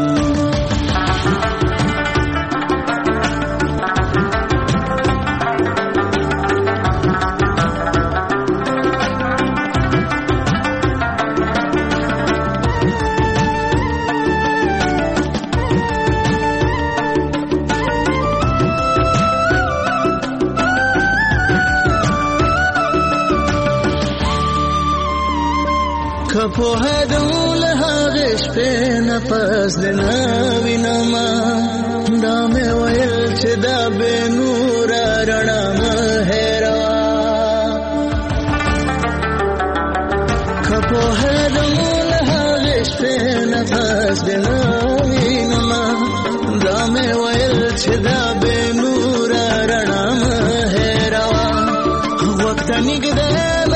کپو ہے دول هغش په نفس د نوینما دام ویل چې دا به نور رڼا مهرا کپو ہے دول هغش په نفس د نوینما دام ویل چې دا به نور رڼا مهرا وخت نګده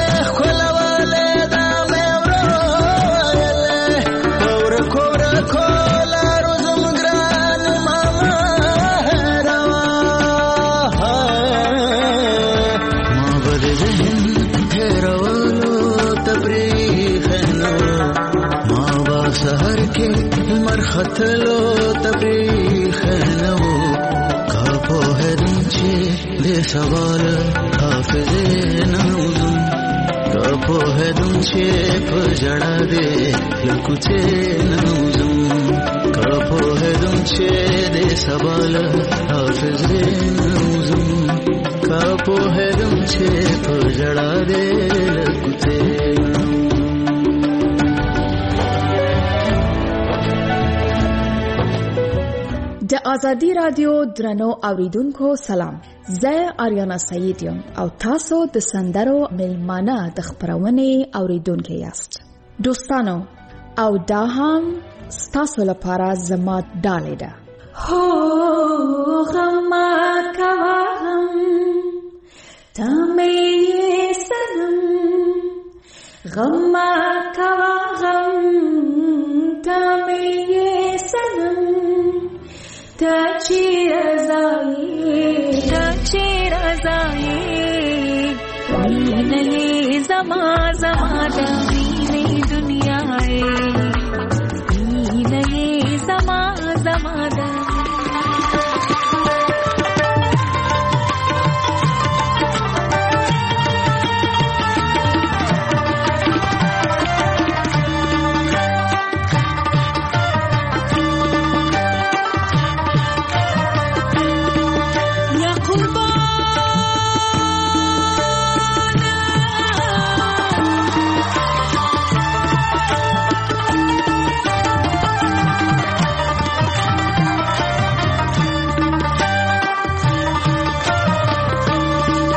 ختلو تبریخ نو کاپو هرم چې د سوال حافظ نوزم کاپو هرم چې پر جړا دې لکوته نوزم کاپو هرم چې د سوال حافظ نوزم کاپو هرم چې پر جړا دې لکوته د آزادی رادیو درنو اوریدونکو سلام زه آریانا سعید یم او تاسو د سندرو ملمانه د خبرونې اوریدونکو یاست دوستانو او دا هم ستاسو لپاره زما ډالۍ ده هو غم کوا غم تمې سنم غم کوا غم تمې سنم تاچی رضائی وینی زما دانی دنیا وینی زما دانی یا قربان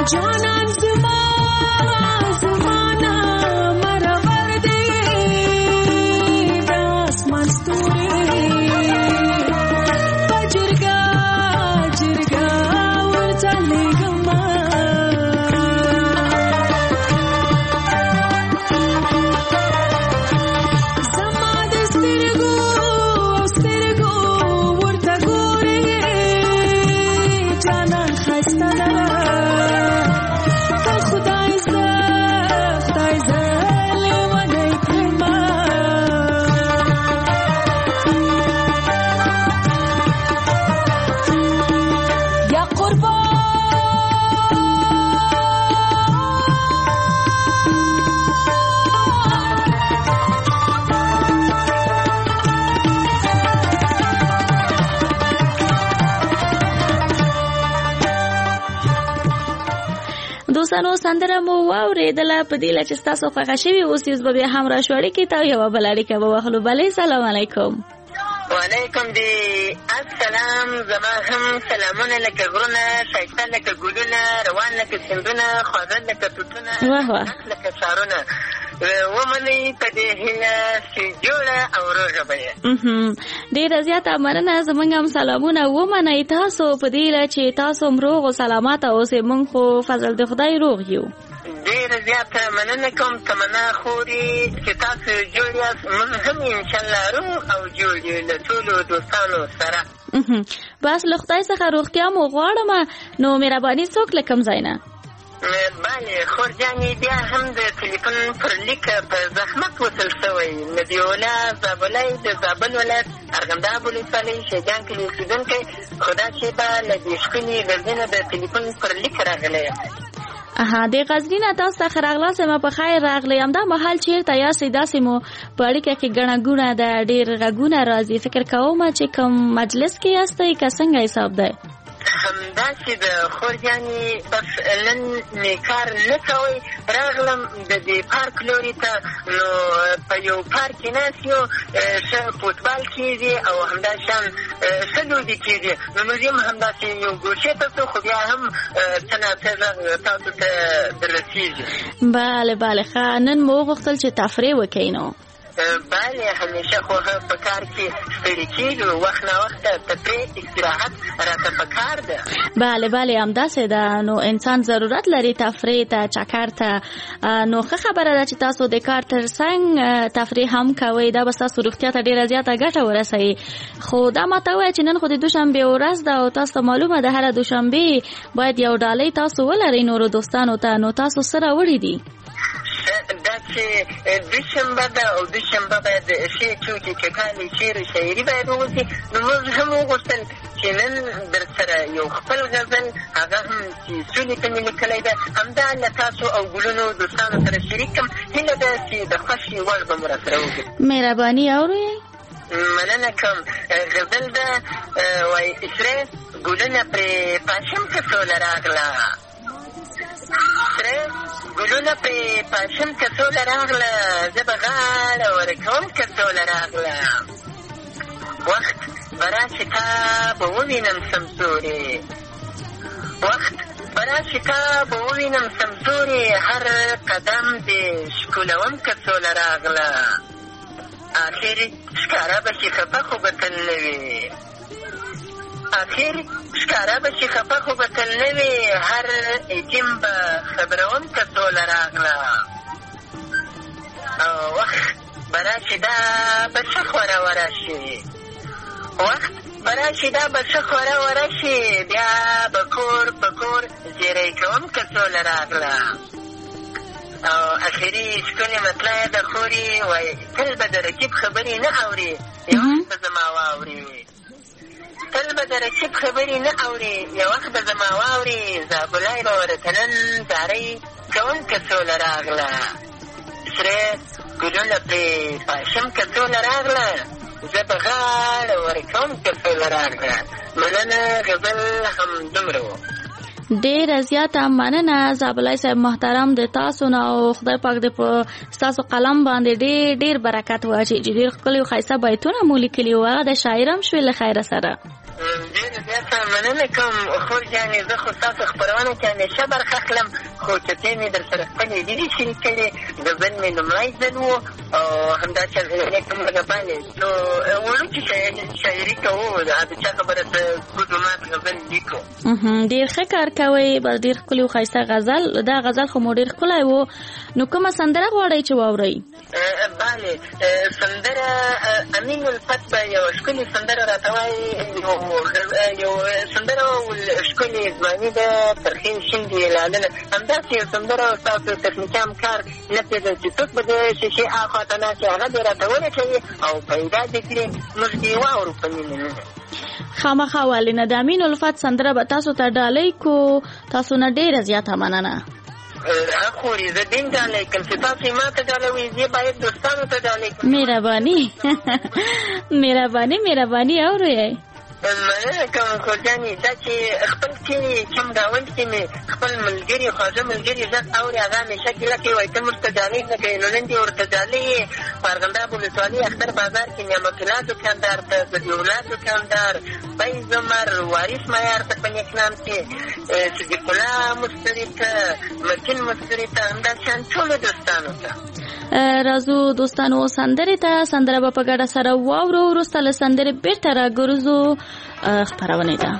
دوستانو سندره مو واورېدله په دې چې تاسو خوښه شوي اوس به بیا هم راشو اړیکې ته یوه بله اړیکه به واخلو. بلې سلام علیکم. وعلیکم دی السلام. زما هم سلامونه لکه غرونه، ښایسته لکه ګلونه، روان لکه سیندونه، خوږه لکه توتونه، لکه ښارونه. ومنئ په دې هیله چې جوړه او روغه به یې. ډېره زیاته مننه. زموږ هم سلامونه ومنئ تاسو په دې هیله چې تاسو هم روغ او سلامته اوسئ. موږ خو فضل د خدای روغ یو. ډېره زیاته مننه کوم تمنا خوري چې تاسو جوړ یاست. موږ هم انشاءالله روغ او جوړ یو له ټولو دوستانو سره. بس له خدای څخه روغتیا مو غواړم. نو مهرباني څوک له کوم ځای نه؟ بله خور جانې بیا هم د تلیفون پر لیک په زحمت وصل شوی. نبیوله زابلی د زابل ولایت ارغنداب ولسوالۍ شیجان کلي اوسېدونکی. خو دا شیبه له دې ښکلي غزنینه د تلیفون پر لیک راغلی. د غزنینه تاسو ته ښه راغلاست. ما په خیر راغلی. همدا مهال چېرته یاستئ؟ داسې مو په اړیکه کې ګڼه ګوڼه ده، ډېر غږونه راځي. فکر کوم چې کوم مجلس کې یاستئ که څنګه حساب دی؟ همداسې د خور جانې بس نن مې کار نه کوئ. راغلم د دې پارک لوري ته. نو په یو پارک کې ناست یو، ښه فوټبال کېږي او همدا شان ښه لوبې کېږي. نو موږ هم همداسې یو ګوشې ته څو خو بیا هم څه ناڅه غږ تاسو ته دررسېږي. بله بله ښه. نن مو وغوښتل چې تفریح وکئ. نو بله همیشه خو په کار کې ستړي کېږو. وخت نه وخته تفریح استراحت راته په کار ده. بله بله همداسې ده. نو انسان ضرورت لري تفریح ته، چکر ته. نو ښه خبره ده چې تاسو د کار تر څنګ تفریح هم کوئ. دا به ستاسو روغتیا ته ډېره زیاته ګټه ورسوي. خو دا ماته ووایه چې نن خو د دوشنبې ورځ ده او تاسو ته معلومه ده هره دوشنبې باید یو ډالۍ تاسو ولرئ نورو دوستانو ته. نو تاسو څه راوړي دي؟ دا چې دوشنبه ده او دوشنبه باید ښې ټوکې ککالې شعر و شاعري باید ووځي. نو موږ هم وغوښتل چې نن در سره یو خپل غزل، هغه هم چې سولې ته مې لیکلی ده، همدا له تاسو او ګلونو دوستانو سره شریک کړم. هیله ده چې د خوښې وړ به مو راسره وکړي. مهرباني اورئ. مننه کوم. غزل ده وایي اسرې ګلونه پرې پاشم که سوله راغله، سره ګلونه پرې پاشم که سوله راغله، زه به غاړه ورکوم که سوله راغله. وخت به راشي تا به ووینم سمسورې، وخت به راشي تا به ووینم سمسورې، هر قدم دې ښکلوم که سوله راغله. آخر ښکاره به شي خفه خو به تل نه وي، آخر ښکاره به شي خفه خو به تل نه وي، هر ایتیم به خبروم که سوله راغله. وخت به راشي دا به ښه خوره ورشي، وخت به راشي دا به ښه خوره ورشي، بیا به کور په کور زیری کوم که سوله راغله. او اخري ښکلې مطلع د خوري وایي تل به د رقیب خبرې نه اوري، یو وخت به زما واوري، تل به د رقیب خبرې نه اوري، یو وخت به زما واوري، زابلای به ورته نن زارۍ کوم که سوله راغله. سره ګلونه پرې پاشم که سوله راغله، زه به غاړه ورکوم که سوله راغله. مننه غزل همدومره و. ډېره زیاته مننه زابلای صاحب محترم د تاسو نه، او خدای پاک دې په ستاسو قلم باندې ډېر ډېر برکت واچوي چې ډېر ښکلي او ښایسته بیتونه مو لیکلي وو. هغه د شاعر هم شوې له خیره سره. ډېره زیاته مننه کوم خور جانې. زه خو ستاسو خپرونه کې همیشه برخه اخلم، خو چټۍ مې در سره خپلې ډېرې شریکې د بل مې لومړی ځل و او همداسې کوم غبانې نو وړوکې شاعري کوو، د چا خبره ته ګوډو مات غزل لیکو. ډېر ښه کار کوئ، بس ډېر ښکلي او ښایسته غزل. دا غزل خو مو ډېر ښکلی و. نو کومه سندره غواړئ چې واورئ؟ بله سندره امین الفت به یوه ښکلې سندره راته وایي، یو سندره ښکلې ځواني ده، ترخې شونډې لالنه، همداسې یو سندره ستاسو تخنیکي همکار نه پوهېدل چې څوک به د شیشې اخوا ته ناست وي، هغه دې راته ولټوي او پیدا دې کړي، موږ دې واورو په مینه. خامخا ولې نه، د امین الفت سندره به تاسو ته ډالۍ کو. تاسو نه ډېره زیاته مننه. خوري زه دین ډالۍ کوم چې تاسو یې ما ته ډالوئ، زه باید دوستانو ته ډالۍ کوم. مهرباني مهرباني اورئ. مننه کوم خور جانې. دا چې خپل کلي کوم ګاونډ کې مې خپل ملګري خواږه ملګري غږ اوري، هغه همیشه ګیله کوي، وایي ته موږ ته ډالۍ نه کوې، نو نن دې ورته ډالۍ یې په ارغنداب ولسوالي اختر بازار کې نعمت الله دوکاندار ته، صدیق الله دوکاندار، فیض عمر، وارث معیار ته په نیک نام کې، صدیق الله مستري ته، متین مستري ته، همداسې ټولو دوستانو ته. راځو دوستانو سندرې ته. سندره به په ګډه سره واورو، وروسته له سندرې بېرته راګرځو خپرونې ته.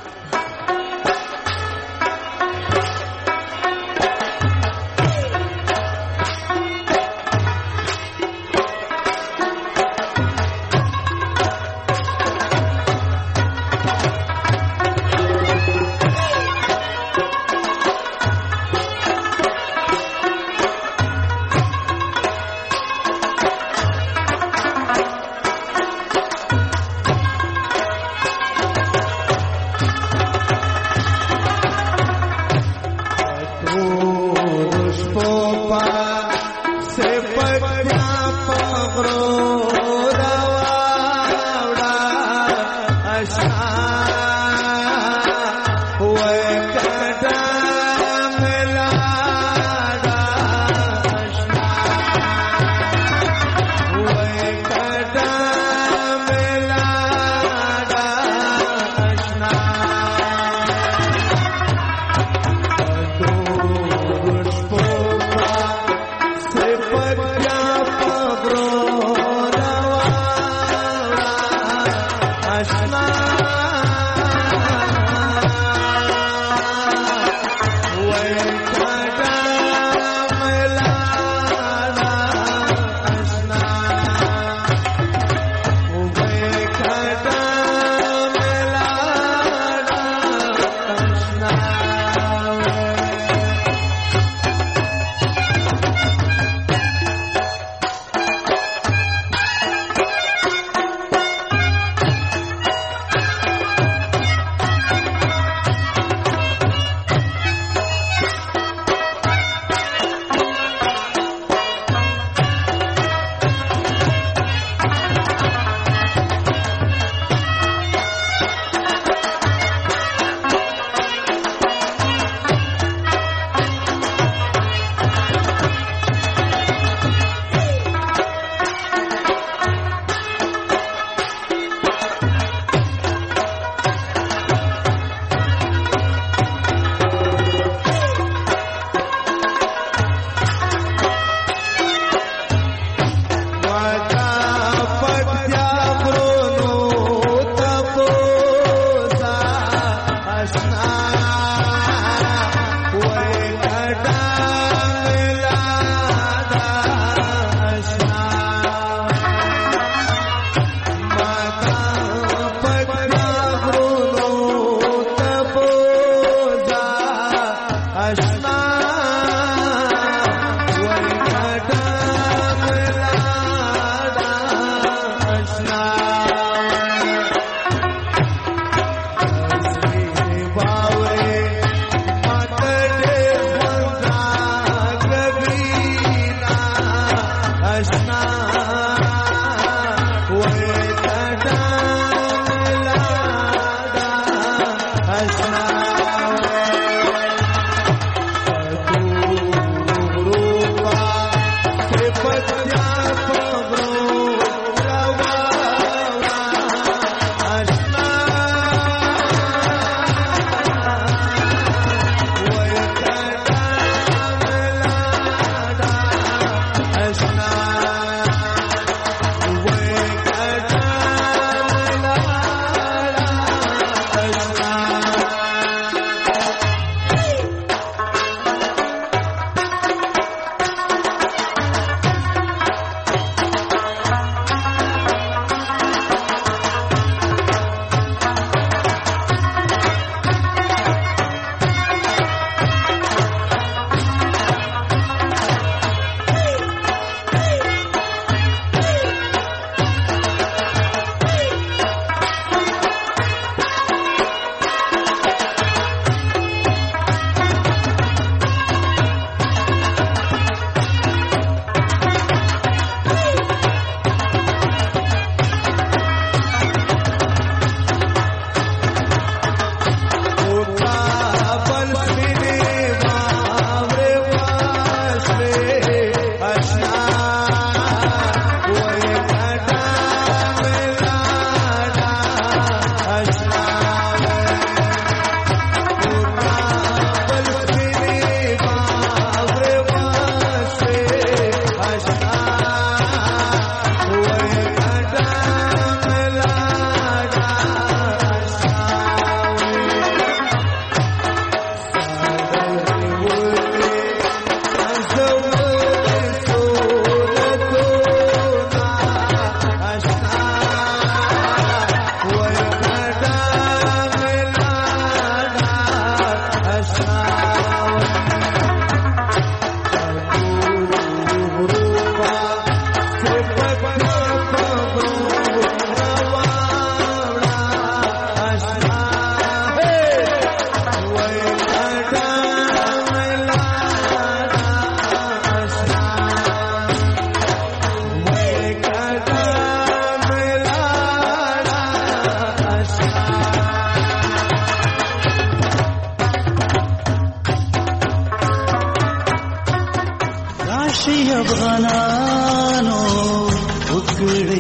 افغانانو وکړی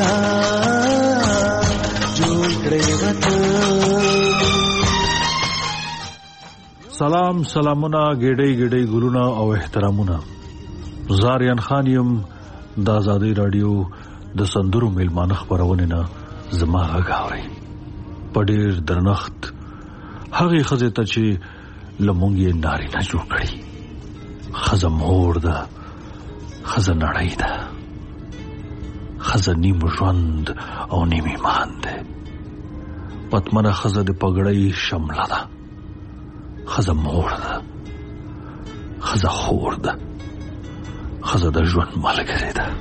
سلام جوړ کړی وطن. سلامونه ګډي ګډي ګلونه او احترامونه. زاریان خان یم د آزادۍ رادیو د سندرو میلمانه خبرونه نه زما غاوري په ډېر درنښت هغه خزه ته چې لمونږ یې ناری نه جوړ کړی. خزه مور ده، خزه نړۍ ده، خزه نیم ژوند او نیم ایمان ده. پتمنه خزه د پګړۍ شمله ده، خزه مور ده، خزه خور ده، خزه د ژوند ملګری ده.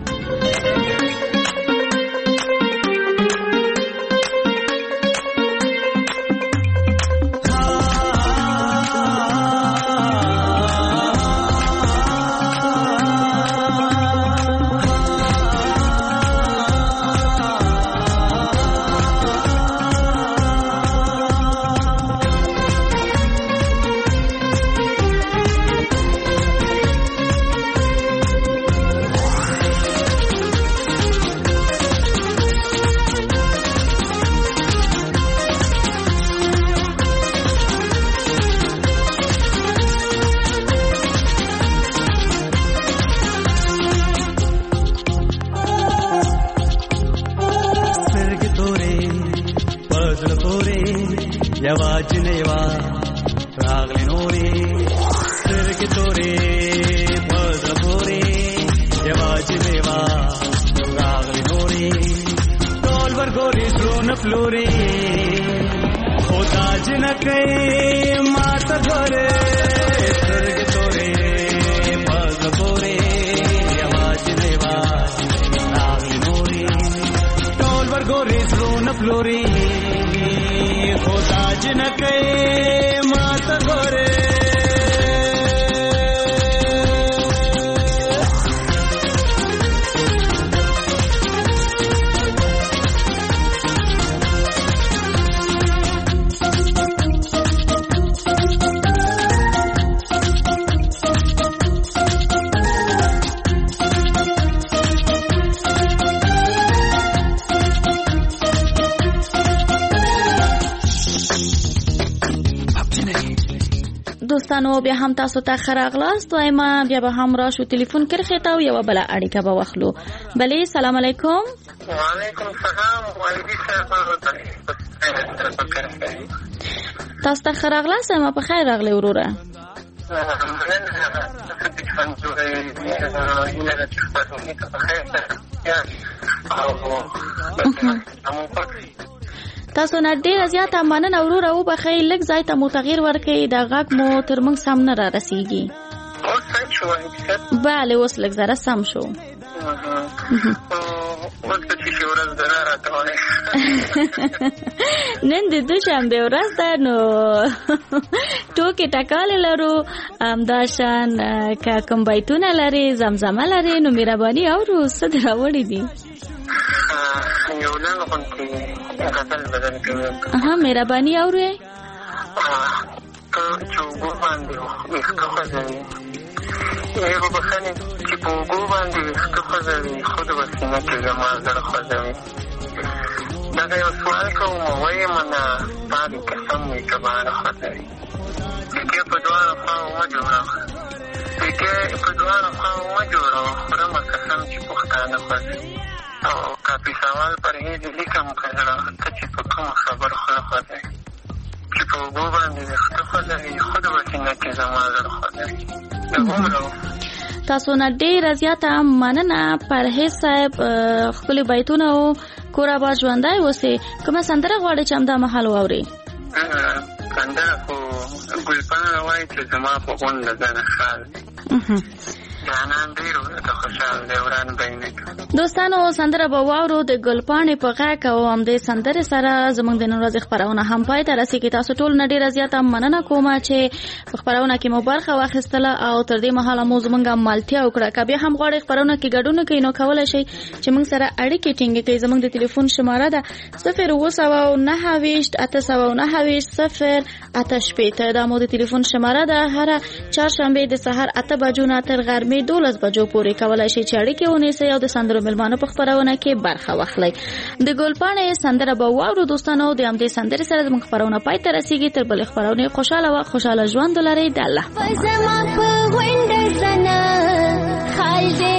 دوستانو بیا هم تاسو ته خراغلاست وایم. بیا به هم راشو تلیفون کرخه تا یو بل اړیکه به واخلو. بله سلام علیکم. وعلیکم السلام. والدی صاحب تاسو ته خراغلاست ما په خیر راغلی وروره. تاسو نه ډیر زیاته مننه وروره. او بخیر لږ ځای ته مو تغییر ورکړئ، د غږ مو تر موږ سم نه را رسیږي. بله اوس لږ زره سم شو. نن د دوشنبه ورځ ده نو ټوکې ټکالې لرو. همداشان که کوم بیتونه لري زمزمه لري نو مهرباني اورو څه دې راوړي دي. مهرباني اورئ. چې اوبو باندې ویښته خوځوي یو بخښنې چې په اوبو باندې ویښته خوځوي خو د وسینه کې زما زړه خوځوي. دغه یو سوال کوم ویم نه ستا د قسم وي که باره خوځوي. پیکې په دواړو خواو مه جوړوه، پیکې په دواړو خواو مه جوړوه، خورمه قسم چې پښتانه خوځوي. او کاپي سوال پرهیز لیکم که زړه ته چې په کومه خبر خوله خوځوي. چې په اوبو باندې ویښته خوځوي خو د وسینه کې زما زړه خوځوي. د عمرو تاسو نه ډیره زیاته مننه پرهیز صاحب. ښکلي بیتونه او کور آباد ژوندی اوسئ. کومه سندره غواړئ چې همدا مهال واورئ؟ سندره خو ګلپاڼه وایي چې زما په غونډه ځنه خال جانان ډېر ورته خوشحال دی وران به یې نه کړي. دوستانو سندره به واورو د ګلپاڼې په غږ او همدې سندرې سره زموږ د نن ورځې خپرونه هم پای ته رسېږي. تاسو ټول نه ډېره زیاته مننه کومه چې په خپرونه کې مو برخه واخیستله او تر دې مهاله مو زموږ مالتیا وکړه. که بیا هم غواړئ خپرونه کې ګډون وکړئ نو کولی شئ چې موږ سره اړیکې ټینګې کړئ. زموږ د تلیفون شماره ده 029288080 دا مو د تلیفون شماره ده. هره چهارشنبې د سهار 8 بجو نه تر غرمې غرمې 12 بجو پورې کولای شي چې اړیکې ونیسئ او د سندرو ملمانو په خبرونه کې برخه واخلئ. د ګلپاڼې سندره به واورو دوستانو. د همدې سندرې سره زموږ خبرونه پای ته رسیږي. تر بلې خبرونه خوشاله ژوند ولرئ. د الله